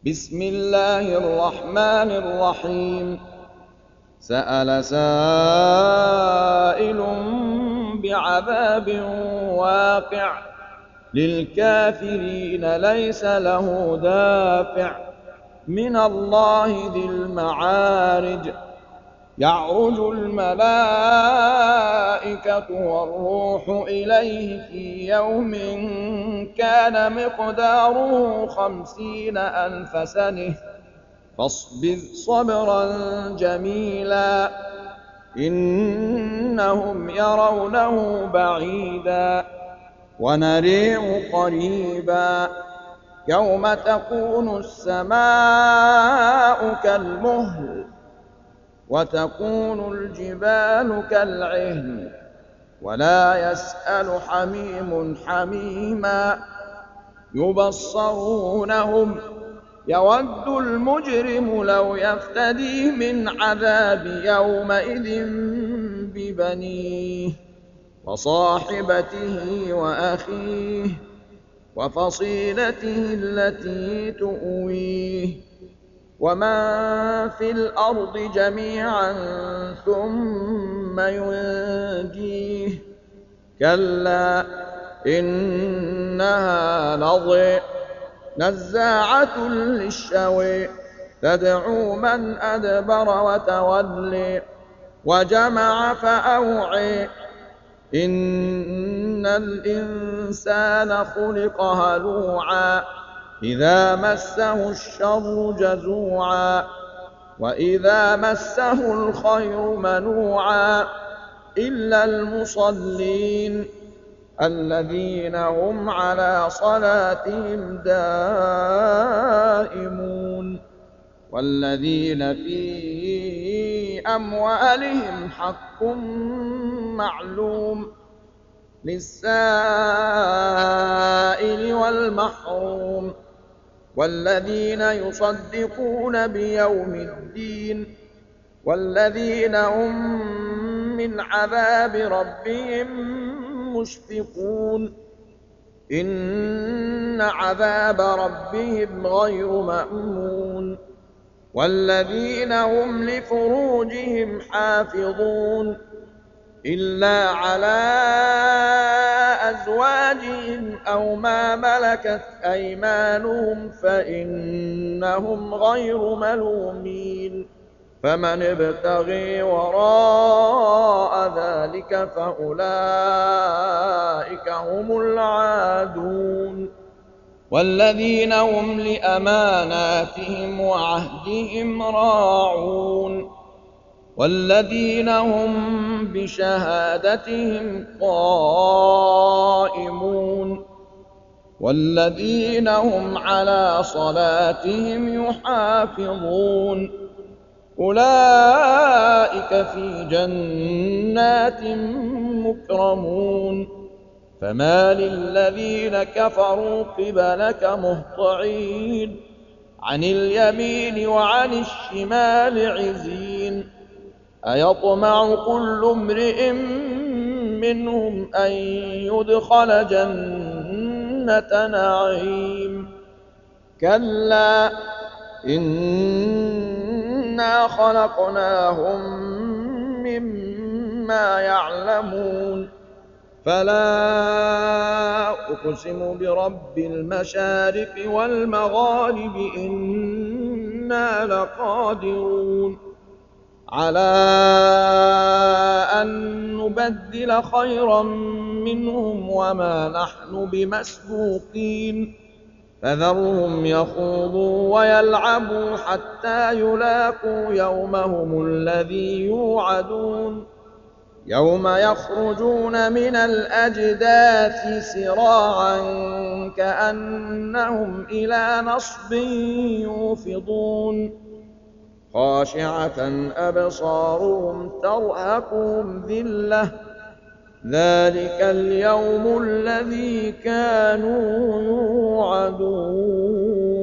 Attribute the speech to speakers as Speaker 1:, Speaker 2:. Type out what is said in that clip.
Speaker 1: بسم الله الرحمن الرحيم سأل سائل بعذاب واقع للكافرين ليس له دافع من الله ذي المعارج يعرج الملائكة والروح إليه في يوم كان مقداره 50,000 سنة فاصبر صبرا جميلا إنهم يرونه بعيدا ونريه قريبا يوم تكون السماء كالمهل وتكون الجبال كالعهن ولا يسأل حميم حميما يبصرونهم يود المجرم لو يفتدي من عذاب يومئذ ببنيه وصاحبته وأخيه وفصيلته التي تؤويه ومن في الأرض جميعا ثم ينجيه كلا إنها لظى نزاعة للشوى تدعو من أدبر وتولي وجمع فأوعي إن الإنسان خلق هلوعا إذا مسه الشر جزوعا وإذا مسه الخير منوعا إلا المصلين الذين هم على صلاتهم دائمون والذين في أموالهم حق معلوم للسائل والمحروم والذين يصدقون بيوم الدين والذين هم من عذاب ربهم مشفقون إن عذاب ربهم غير مأمون والذين هم لفروجهم حافظون إلا على أزواجهم أو ما ملكت أيمانهم فإنهم غير ملومين فمن ابتغي وراء ذلك فأولئك هم العادون والذين هم لأماناتهم وعهدهم راعون والذين هم بشهادتهم قائمون والذين هم على صلاتهم يحافظون أولئك في جنات مكرمون فما للذين كفروا قبلك مهطعين عن اليمين وعن الشمال عزين أيطمع كل امرئ منهم أن يدخل جنة نعيم كلا إنا خلقناهم مما يعلمون فلا أقسم برب المشارق والمغارب إنا لقادرون على أن نبدل خيرا منهم وما نحن بمسبوقين فذرهم يخوضوا ويلعبوا حتى يلاقوا يومهم الذي يوعدون يوم يخرجون من الأجداث سراعا كأنهم إلى نصب يوفضون خاشعة أبصارهم ترهقهم ذلة ذلك اليوم الذي كانوا يوعدون